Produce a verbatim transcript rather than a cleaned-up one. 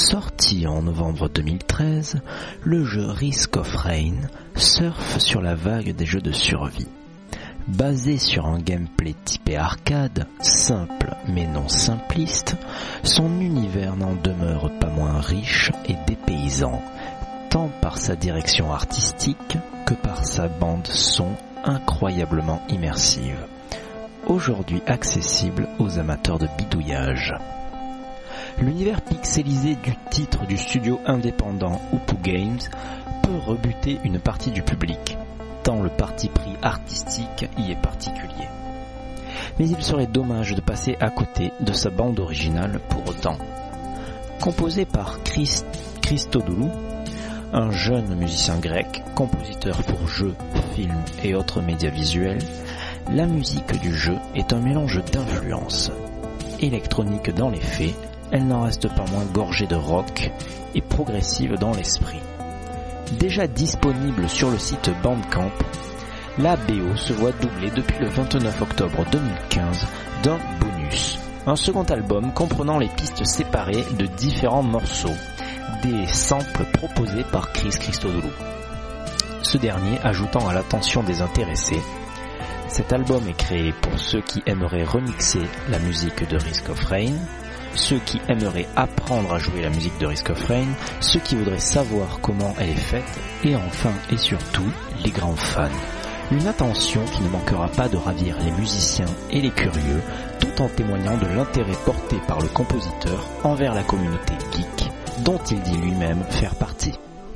Sorti en novembre deux mille treize, le jeu Risk of Rain surfe sur la vague des jeux de survie. Basé sur un gameplay typé arcade, simple mais non simpliste, son univers n'en demeure pas moins riche et dépaysant, tant par sa direction artistique que par sa bande son incroyablement immersive, aujourd'hui accessible aux amateurs de bidouillage. L'univers pixelisé du titre du studio indépendant Upu Games peut rebuter une partie du public, tant le parti pris artistique y est particulier. Mais il serait dommage de passer à côté de sa bande originale pour autant. Composé par Chris, Christodoulou, un jeune musicien grec, compositeur pour jeux, films et autres médias visuels, la musique du jeu est un mélange d'influences. Électronique dans les faits, elle n'en reste pas moins gorgée de rock et progressive dans l'esprit. Déjà disponible sur le site Bandcamp, la B O se voit doublée depuis le vingt-neuf octobre deux mille quinze d'un bonus, un second album comprenant les pistes séparées de différents morceaux, des samples proposés par Chris Christodoulou. Ce dernier ajoutant à l'attention des intéressés, cet album est créé pour ceux qui aimeraient remixer la musique de Risk of Rain, ceux qui aimeraient apprendre à jouer la musique de Risk of Rain, ceux qui voudraient savoir comment elle est faite, et enfin et surtout, les grands fans. Une attention qui ne manquera pas de ravir les musiciens et les curieux, tout en témoignant de l'intérêt porté par le compositeur envers la communauté geek, dont il dit lui-même faire partie.